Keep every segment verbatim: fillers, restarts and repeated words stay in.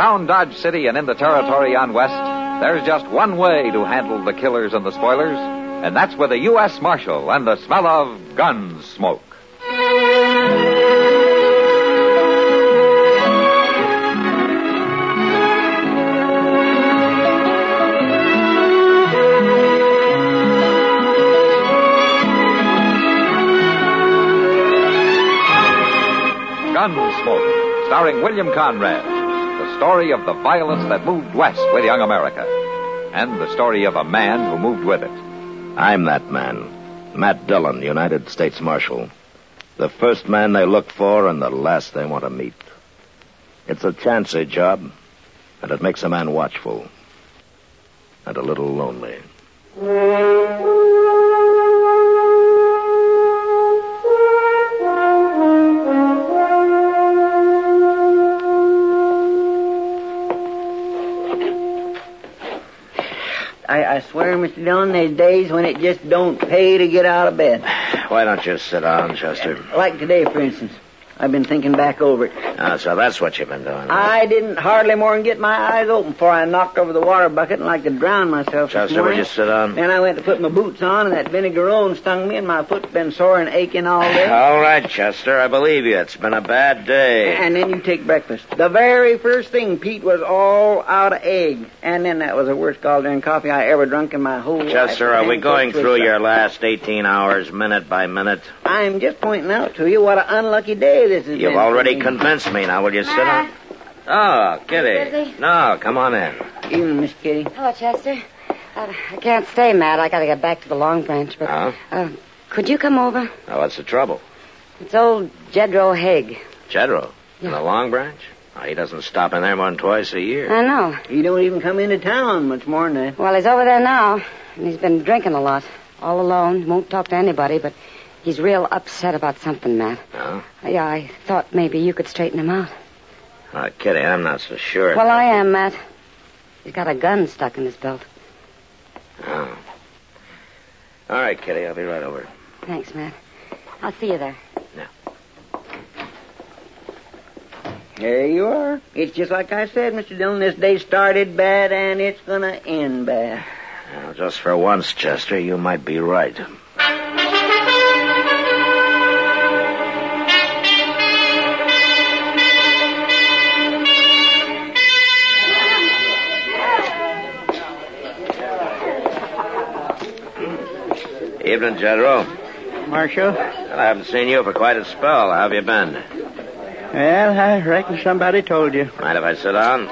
around Dodge City and in the territory on West, there's just one way to handle the killers and the spoilers, and that's with a U S Marshal and the smell of gun smoke. Gunsmoke, starring William Conrad. The story of the violence that moved west with young America. And the story of a man who moved with it. I'm that man. Matt Dillon, United States Marshal. The first man they look for and the last they want to meet. It's a chancy job, and it makes a man watchful. And a little lonely. I, I swear, Mister Dillon, there's days when it just don't pay to get out of bed. Why don't you sit down, Chester? Like today, for instance. I've been thinking back over it. Ah, so that's what you've been doing. Huh? I didn't hardly more than get my eyes open before I knocked over the water bucket and like to drown myself. Chester, would you sit down? Then I went to put my boots on, and that vinegarone stung me, and my foot's been sore and aching all day. All right, Chester, I believe you. It's been a bad day. And then you take breakfast. The very first thing, Pete, was all out of egg. And then that was the worst caldron coffee I ever drunk in my whole life. Chester, are we going through your last eighteen hours, minute by minute? I'm just pointing out to you what an unlucky day this has been. You've already convinced me. Now, will you sit down? Oh, Kitty. Busy? No, come on in. Evening, Miss Kitty. Hello, Chester. Uh, I can't stay, Matt. I gotta get back to the Long Branch, but... Oh? Uh, could you come over? Now, what's the trouble? It's old Jedro Haig. Jedro? Yeah. In the Long Branch? Oh, he doesn't stop in there more than twice a year. I know. He don't even come into town much more than that. Well, he's over there now, and he's been drinking a lot. All alone, won't talk to anybody, but he's real upset about something, Matt. Oh? Yeah, I thought maybe you could straighten him out. Oh, Kitty, I'm not so sure. Well, I am, Matt. He's got a gun stuck in his belt. Oh. All right, Kitty, I'll be right over. Thanks, Matt. I'll see you there. Yeah. There you are. It's just like I said, Mister Dillon. This day started bad, and it's going to end bad. Well, just for once, Chester, you might be right. Evening, Jedro. Marshal? Well, I haven't seen you for quite a spell. How have you been? Well, I reckon somebody told you. Mind if I sit down?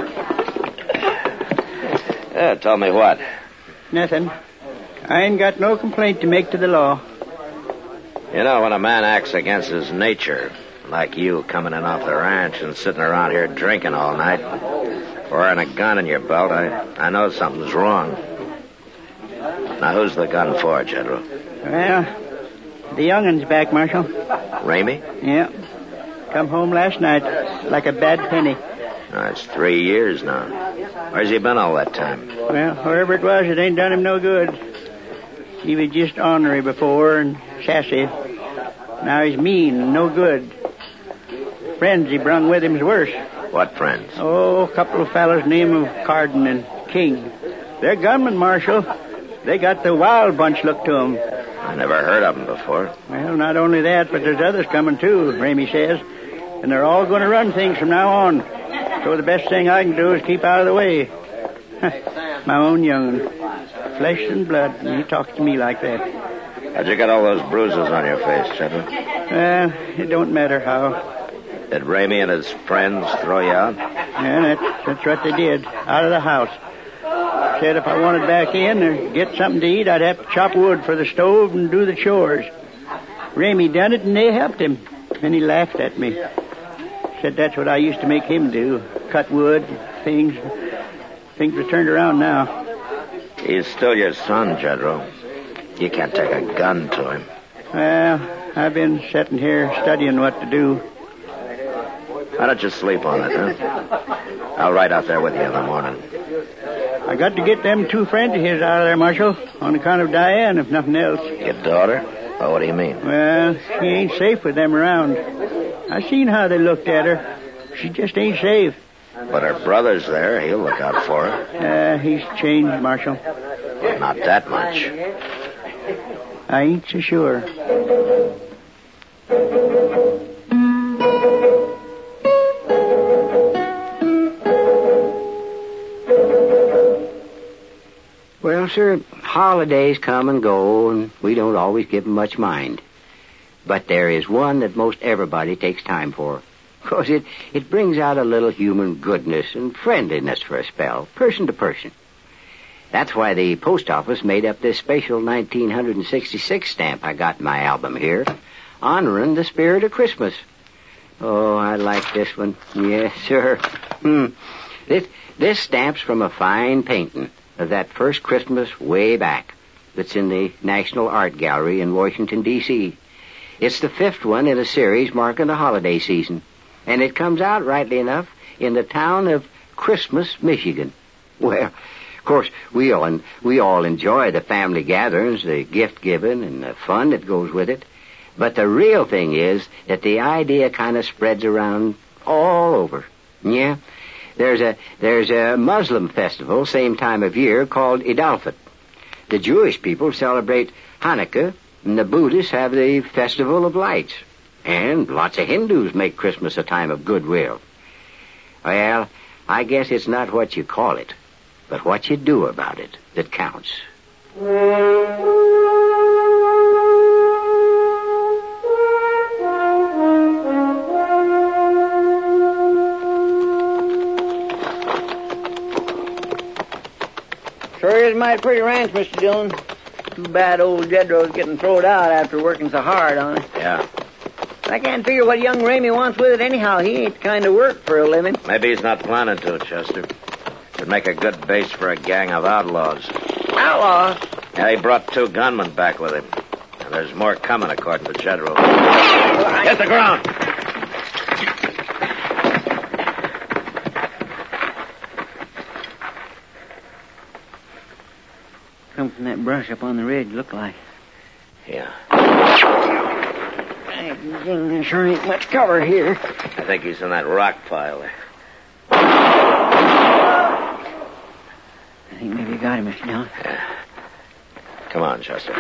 Yeah, tell me what. Nothing. I ain't got no complaint to make to the law. You know, when a man acts against his nature, like you coming in off the ranch and sitting around here drinking all night, wearing a gun in your belt, I, I know something's wrong. Now, who's the gun for, General? Well, the youngin's back, Marshal. Ramey? Yeah. Come home last night like a bad penny. Oh, it's three years now. Where's he been all that time? Well, wherever it was, it ain't done him no good. He was just ornery before and sassy. Now he's mean and no good. Friends he brung with him's worse. What friends? Oh, a couple of fellows named of Carden and King. They're gunmen, Marshal. They got the wild bunch look to 'em. I never heard of them before. Well, not only that, but there's others coming too, Ramey says. And they're all going to run things from now on. So the best thing I can do is keep out of the way. My own young'un. Flesh and blood, and he talks to me like that. How'd you get all those bruises on your face, Chevy? Well, it don't matter how. Did Ramey and his friends throw you out? Yeah, that's, that's what they did. Out of the house. Said if I wanted back in or get something to eat, I'd have to chop wood for the stove and do the chores. Ramey done it, and they helped him. Then he laughed at me. Said that's what I used to make him do. Cut wood, things. Things are turned around now. He's still your son, Jedro. You can't take a gun to him. Well, I've been sitting here studying what to do. Why don't you sleep on it, huh? I'll ride out there with you in the morning. I got to get them two friends of his out of there, Marshal, on account of Diane, if nothing else. Your daughter? Oh, what do you mean? Well, she ain't safe with them around. I seen how they looked at her. She just ain't safe. But her brother's there. He'll look out for her. Uh, he's changed, Marshal. Well, not that much. I ain't so sure. Well, sir, holidays come and go, and we don't always give 'em much mind. But there is one that most everybody takes time for. Because it, it brings out a little human goodness and friendliness for a spell, person to person. That's why the post office made up this special nineteen sixty-six stamp I got in my album here, honoring the spirit of Christmas. Oh, I like this one. Yes, sir. Hmm. This, this stamp's from a fine painting of that first Christmas way back that's in the National Art Gallery in Washington, D C It's the fifth one in a series marking the holiday season, and it comes out, rightly enough, in the town of Christmas, Michigan. Well, of course, we all, we all enjoy the family gatherings, the gift-giving, and the fun that goes with it. But the real thing is that the idea kind of spreads around all over. Yeah? There's a there's a Muslim festival same time of year called Eid al-Fitr. The Jewish people celebrate Hanukkah, and the Buddhists have the Festival of Lights. And lots of Hindus make Christmas a time of goodwill. Well, I guess it's not what you call it, but what you do about it that counts. Sure is a mighty pretty ranch, Mister Dillon. Too bad old Jedro's getting thrown out after working so hard on it. Yeah. I can't figure what young Ramey wants with it anyhow. He ain't the kind of work for a living. Maybe he's not planning to, Chester. It'd make a good base for a gang of outlaws. Outlaws? Yeah, he brought two gunmen back with him. And there's more coming, according to Jedro. Hit the ground! Come from that brush up on the ridge, look like. Yeah. There sure ain't much cover here. I think he's in that rock pile there. I think maybe you got him, Mister Dillon. Yeah. Come on, Chester.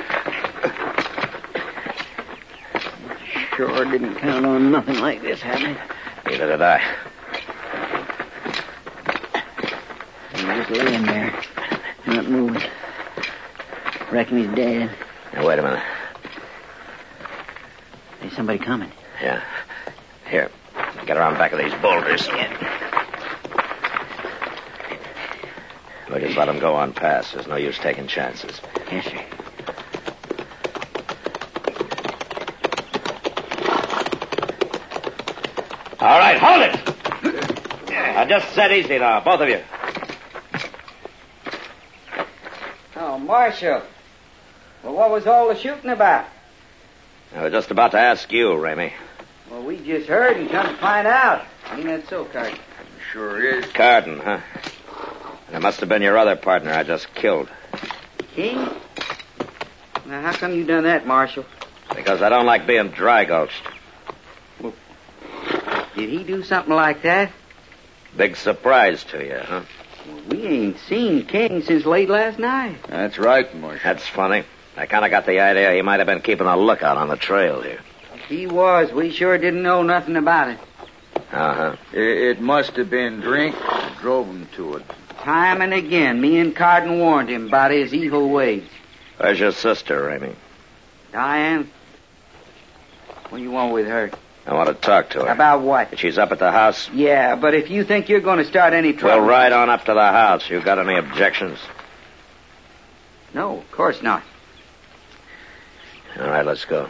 Sure didn't count on nothing like this happening. Neither did I. He's just laying there, not moving. Reckon he's dead. Now, wait a minute. There's somebody coming. Yeah. Here. Get around back of these boulders. We'll just let him go on past. There's no use taking chances. Yes, sir. All right, hold it! Now, just sit easy now, both of you. Oh, Marshal. Well, what was all the shooting about? I was just about to ask you, Ramey. Well, we just heard and come to find out. Ain't that so, Carden? Sure is. Carden, huh? And it must have been your other partner I just killed. King? Now, how come you done that, Marshal? Because I don't like being dry-gulched. Well, did he do something like that? Big surprise to you, huh? Well, we ain't seen King since late last night. That's right, Marshal. That's funny. I kind of got the idea he might have been keeping a lookout on the trail here. If he was, we sure didn't know nothing about it. Uh-huh. It, it must have been drink that drove him to it. Time and again, me and Carden warned him about his evil ways. Where's your sister, Ramey? Diane? What do you want with her? I want to talk to her. About what? She's up at the house. Yeah, but if you think you're going to start any trouble... We'll ride on up to the house. You got any objections? No, of course not. All right, let's go.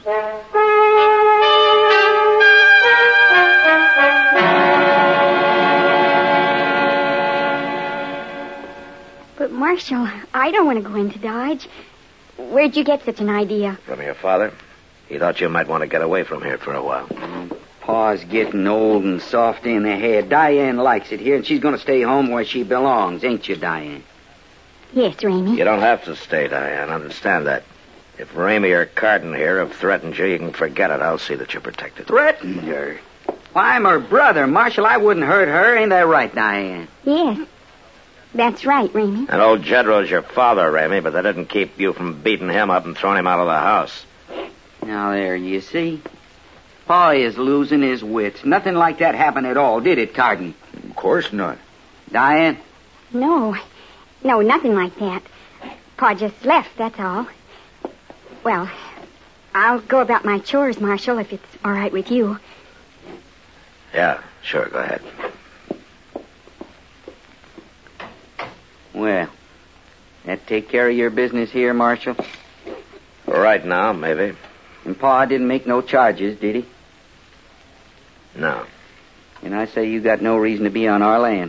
But, Marshal, I don't want to go into Dodge. Where'd you get such an idea? From your father. He thought you might want to get away from here for a while. Oh, Pa's getting old and soft in the head. Diane likes it here, and she's going to stay home where she belongs, ain't you, Diane? Yes, Ramey. You don't have to stay, Diane. Understand that. If Ramey or Carden here have threatened you, you can forget it. I'll see that you're protected. Threatened her? Why, I'm her brother, Marshal. I wouldn't hurt her. Ain't that right, Diane? Yes. That's right, Ramey. And old Jedro's your father, Ramey, but that didn't keep you from beating him up and throwing him out of the house. Now, there, you see? Pa is losing his wits. Nothing like that happened at all, did it, Carden? Of course not. Diane? No. No, nothing like that. Pa just left, that's all. Well, I'll go about my chores, Marshal, if it's all right with you. Yeah, sure, go ahead. Well, that take care of your business here, Marshal? Right now, maybe. And Pa didn't make no charges, did he? No. And I say you got no reason to be on our land.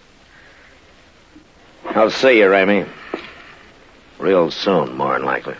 I'll see you, Ramey. Real soon, more than likely.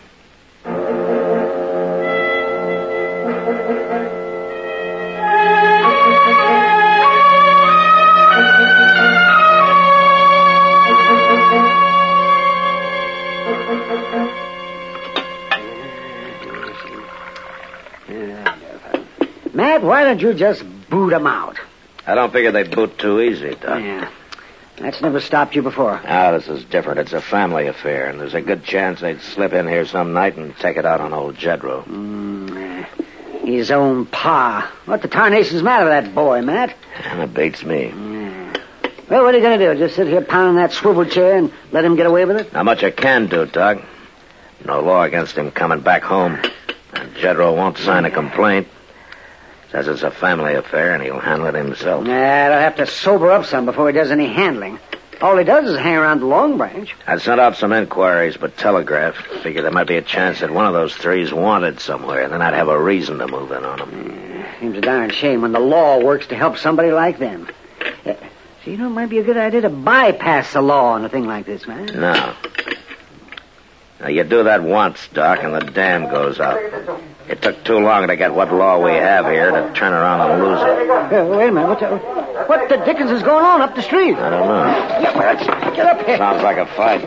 Matt, why don't you just boot 'em out? I don't figure they'd boot too easy, Doc. Yeah. That's never stopped you before. Ah, this is different. It's a family affair, and there's a good chance they'd slip in here some night and take it out on old Jedro. Mm, his own pa. What the tarnation's matter with that boy, Matt? And it beats me. Yeah. Well, what are you going to do? Just sit here pounding that swivel chair and let him get away with it? Not much I can do, Doc. No law against him coming back home. And Jedro won't sign a complaint. Says it's a family affair, and he'll handle it himself. Nah, I'll have to sober up some before he does any handling. All he does is hang around the Long Branch. I sent out some inquiries, but telegraph. Figured there might be a chance that one of those three's wanted somewhere, and then I'd have a reason to move in on him. Yeah, seems a darn shame when the law works to help somebody like them. Uh, so, you know, it might be a good idea to bypass the law on a thing like this, man. No. Now, you do that once, Doc, and the dam goes out. It took too long to get what law we have here to turn around and lose it. Uh, wait a minute. What the, what the dickens is going on up the street? I don't know. Yeah, well, let's get up here. Sounds like a fight.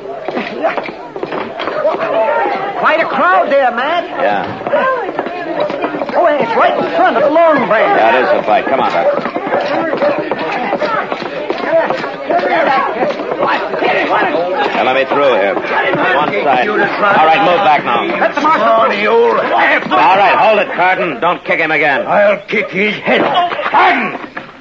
Quite a crowd there, Matt. Yeah. Oh, it's right in front of the Long Branch. Yeah, it is a fight. Come on, Doc. Now, let me through here. One side. All right, move back now. That's the marshal. old... All right, hold it, Carton. Don't kick him again. I'll kick his head off. Carton!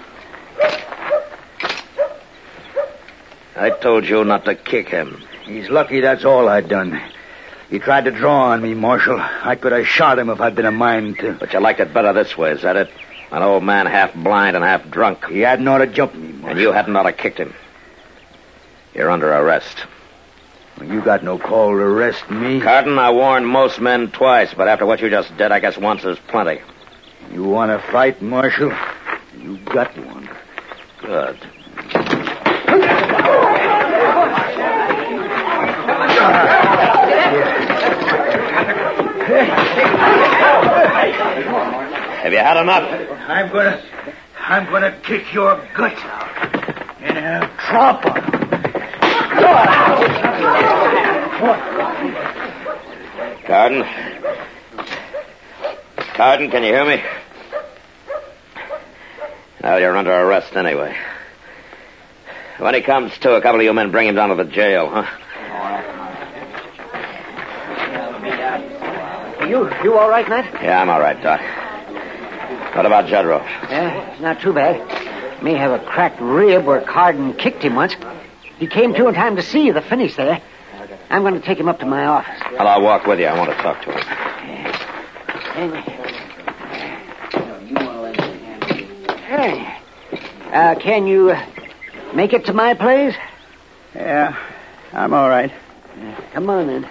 I told you not to kick him. He's lucky that's all I'd done. He tried to draw on me, Marshal. I could have shot him if I'd been a mind to. But you liked it better this way, is that it? An old man half blind and half drunk. He hadn't ought to jump me, Marshal. And you hadn't ought to kicked him. You're under arrest. Well, you got no call to arrest me. Carton, I warned most men twice, but after what you just did, I guess once is plenty. You want to fight, Marshal? You got one. Good. Have you had enough? I'm gonna... I'm gonna kick your guts out. And I'll tromp on them. Carden? Carden, can you hear me? Well, you're under arrest anyway. When he comes to, a couple of you men bring him down to the jail, huh? You, you all right, Matt? Yeah, I'm all right, Doc. What about Jedro? Yeah, it's not too bad. May have a cracked rib where Carden kicked him once. He came to in time to see the finish there. I'm going to take him up to my office. Well, I'll walk with you. I want to talk to him. Hey. Uh, can you uh, make it to my place? Yeah, I'm all right. Come on, then.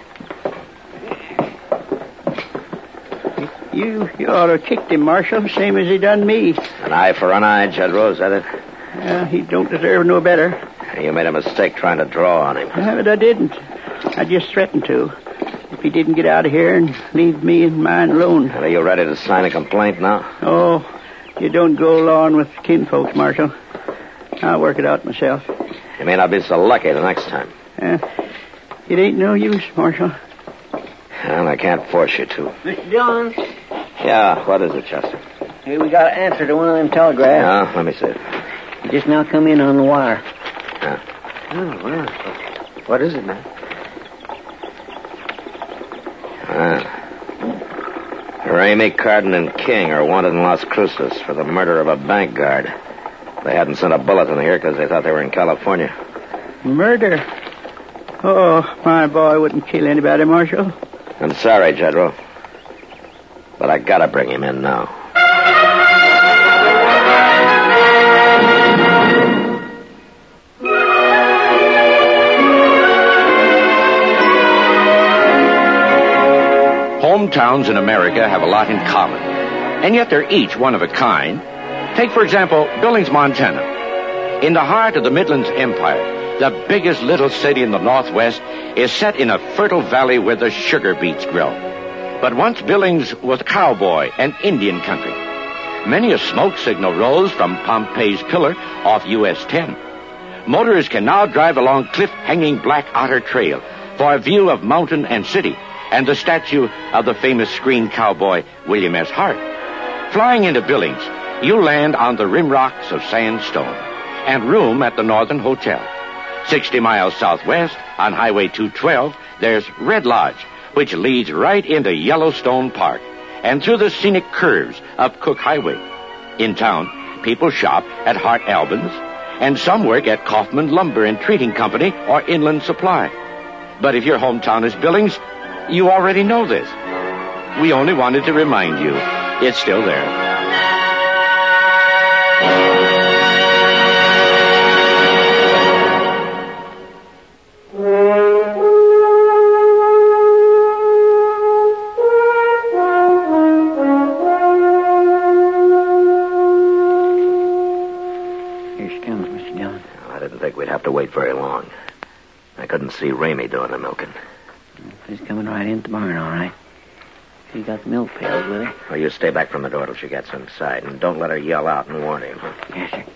You, you ought to have kicked him, Marshal, same as he done me. An eye for an eye, Jedro, is that it? Yeah, he don't deserve no better. You made a mistake trying to draw on him. Yeah, but I didn't. I just threatened to. If he didn't get out of here and leave me and mine alone. Are you ready to sign a complaint now? Oh, you don't go along with kinfolks, Marshal. I'll work it out myself. You may not be so lucky the next time. Uh, it ain't no use, Marshal. Well, I can't force you to. Mister Dillon? Yeah, what is it, Chester? Hey, we got an answer to one of them telegraphs. Yeah, let me see it. It just now come in on the wire. Yeah. Oh, well. What is it, man? Ah. Ramey, Carden, and King are wanted in Las Cruces for the murder of a bank guard. They hadn't sent a bulletin here because they thought they were in California. Murder? Oh, my boy wouldn't kill anybody, Marshal. I'm sorry, General. But I gotta bring him in now. Hometowns in America have a lot in common, and yet they're each one of a kind. Take, for example, Billings, Montana. In the heart of the Midlands Empire, the biggest little city in the Northwest is set in a fertile valley where the sugar beets grow. But once Billings was cowboy and Indian country. Many a smoke signal rose from Pompey's Pillar off U S ten. Motorists can now drive along cliff-hanging Black Otter Trail for a view of mountain and city and the statue of the famous screen cowboy William S. Hart. Flying into Billings, you land on the rim rocks of sandstone and room at the Northern Hotel. Sixty miles southwest on Highway two twelve, there's Red Lodge, which leads right into Yellowstone Park and through the scenic curves of Cook Highway. In town, people shop at Hart Albans, and some work at Kaufman Lumber and Treating Company or Inland Supply. But if your hometown is Billings, you already know this. We only wanted to remind you, it's still there. We'd have to wait very long. I couldn't see Ramey doing the milking. He's coming right in the barn, all right. He got the milk pails with her. Well, you stay back from the door till she gets inside, and don't let her yell out and warn him. Yes, sir.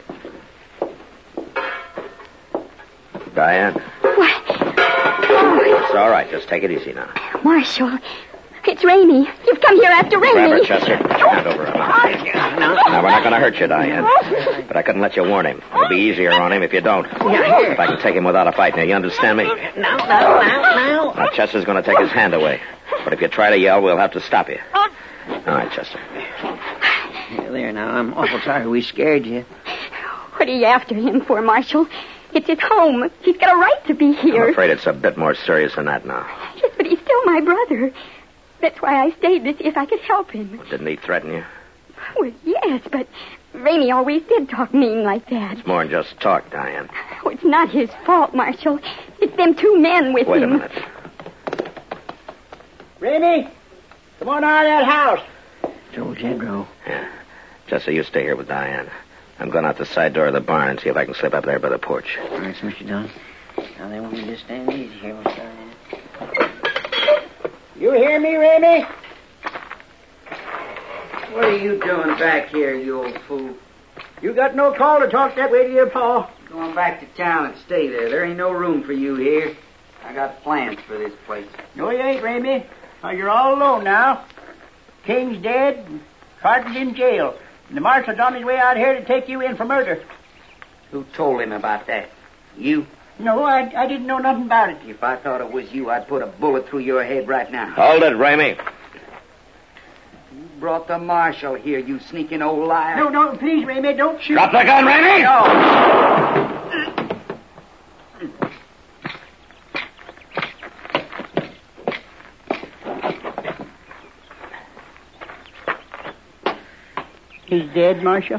Diane? What? Oh. It's all right. Just take it easy now. Marshal, it's Ramey. You've come here after Ramey. Grab her, Chester. Hand over her mouth. Now, we're not going to hurt you, Diane. But I couldn't let you warn him. It'll be easier on him if you don't. If I can take him without a fight. Now, you understand me? No, no, no, no. Now, Chester's going to take his hand away. But if you try to yell, we'll have to stop you. All right, Chester. Here, there, now. I'm awful sorry we scared you. What are you after him for, Marshal? It's his home. He's got a right to be here. I'm afraid it's a bit more serious than that now. Yes, but he's still my brother. That's why I stayed to see if I could help him. Didn't he threaten you? Well, yes, but Ramey always did talk mean like that. It's more than just talk, Diane. Oh, it's not his fault, Marshal. It's them two men with Wait him. a minute. Ramey, come on out of that house. It's old General. Yeah. Chester, you stay here with Diane. I'm going out the side door of the barn and see if I can slip up there by the porch. All right, Mister Dunn. Now, they want me to stand easy here, Mister Dunn. You hear me, Ramey? What are you doing back here, you old fool? You got no call to talk that way to your pa. Going back to town and stay there. There ain't no room for you here. I got plans for this place. No, you ain't, Ramey. Now, you're all alone now. King's dead, and Carter's in jail. And the marshal's on his way out here to take you in for murder. Who told him about that? You? No, I, I didn't know nothing about it. If I thought it was you, I'd put a bullet through your head right now. Hold it, Ramey. You brought the marshal here, you sneaking old liar. No, no, please, Ramey, don't shoot. Drop the gun, Ramey! No. He's dead, Marshal?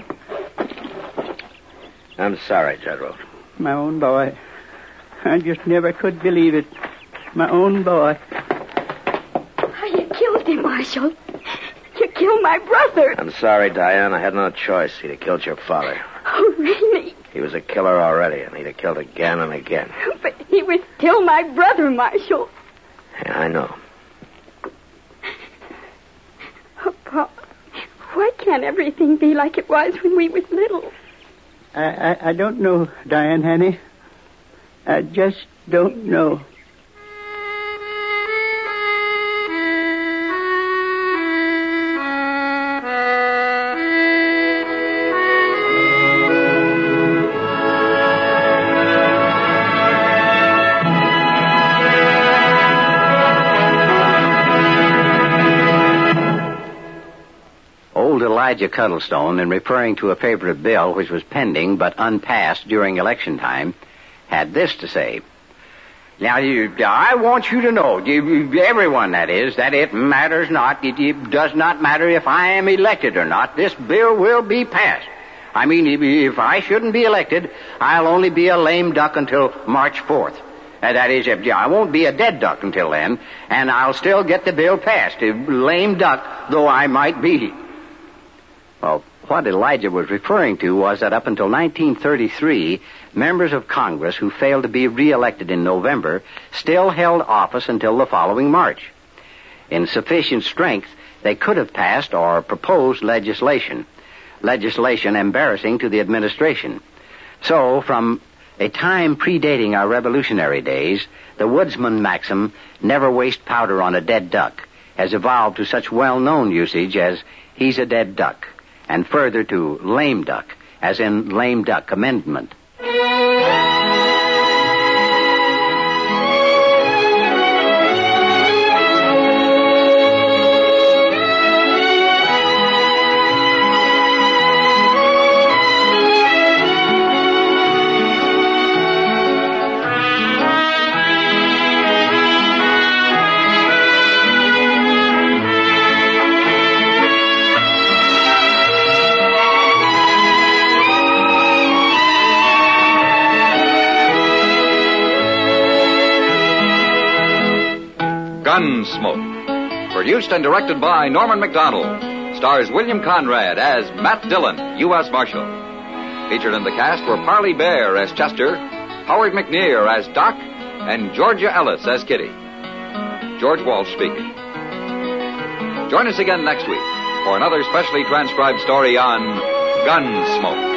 I'm sorry, General. My own boy. I just never could believe it. My own boy. Oh, you killed him, Marshal. You killed my brother. I'm sorry, Diane. I had no choice. He'd have killed your father. Oh, really? He was a killer already, and he'd have killed again and again. But he was still my brother, Marshal. Yeah, I know. Oh, Pa, why can't everything be like it was when we was little? I, I, I don't know, Diane, honey. I just don't know. Elijah Cuddlestone, in referring to a favorite bill which was pending but unpassed during election time, had this to say. Now, you, I want you to know, you, everyone that is, that it matters not. It, it does not matter if I am elected or not. This bill will be passed. I mean, if, if I shouldn't be elected, I'll only be a lame duck until March fourth. Uh, that is, if, I won't be a dead duck until then, and I'll still get the bill passed, a lame duck though I might be. Well, what Elijah was referring to was that up until nineteen thirty-three, members of Congress who failed to be reelected in November still held office until the following March. In sufficient strength, they could have passed or proposed legislation, legislation embarrassing to the administration. So, from a time predating our revolutionary days, the woodsman maxim, never waste powder on a dead duck, has evolved to such well-known usage as he's a dead duck, and further to lame duck, as in lame duck amendment. Gunsmoke. Produced and directed by Norman McDonald. Stars William Conrad as Matt Dillon, U S Marshal. Featured in the cast were Parley Bear as Chester, Howard McNear as Doc, and Georgia Ellis as Kitty. George Walsh speaking. Join us again next week for another specially transcribed story on Gunsmoke.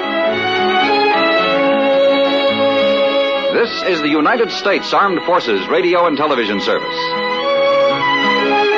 This is the United States Armed Forces Radio and Television Service.